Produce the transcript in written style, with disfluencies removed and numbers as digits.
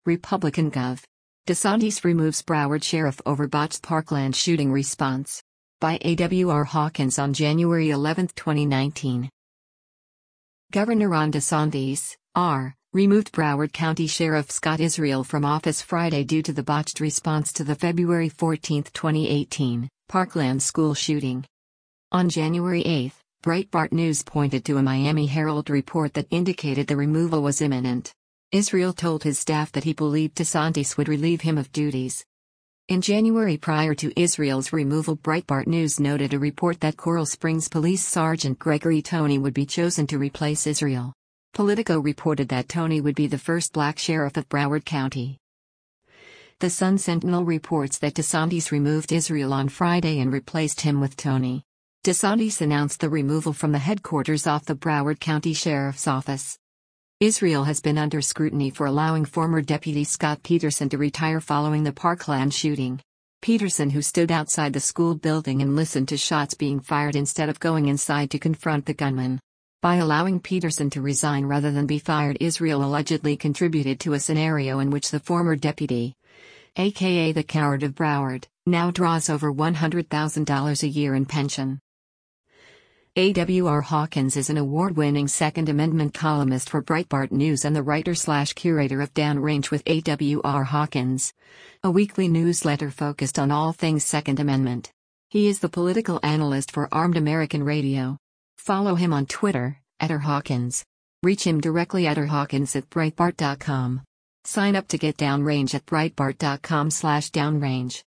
Republican Gov. DeSantis removes Broward sheriff over botched Parkland shooting response. By A.W.R. Hawkins on January 11, 2019. Governor Ron DeSantis, R., removed Broward County Sheriff Scott Israel from office Friday due to the botched response to the February 14, 2018, Parkland school shooting. On January 8, Breitbart News pointed to a Miami Herald report that indicated the removal was imminent. Israel told his staff that he believed DeSantis would relieve him of duties. In January prior to Israel's removal, Breitbart News noted a report that Coral Springs Police Sergeant Gregory Toney would be chosen to replace Israel. Politico reported that Toney would be the first black sheriff of Broward County. The Sun-Sentinel reports that DeSantis removed Israel on Friday and replaced him with Toney. DeSantis announced the removal from the headquarters of the Broward County Sheriff's Office. Israel has been under scrutiny for allowing former Deputy Scott Peterson to retire following the Parkland shooting. Peterson, who stood outside the school building and listened to shots being fired instead of going inside to confront the gunman. By allowing Peterson to resign rather than be fired, Israel allegedly contributed to a scenario in which the former deputy, aka the Coward of Broward, now draws over $100,000 a year in pension. A.W.R. Hawkins is an award-winning Second Amendment columnist for Breitbart News and the writer/curator of Downrange with A.W.R. Hawkins, a weekly newsletter focused on all things Second Amendment. He is the political analyst for Armed American Radio. Follow him on Twitter, @rhawkins. Reach him directly at rhawkins@breitbart.com. Sign up to get Downrange at breitbart.com/downrange.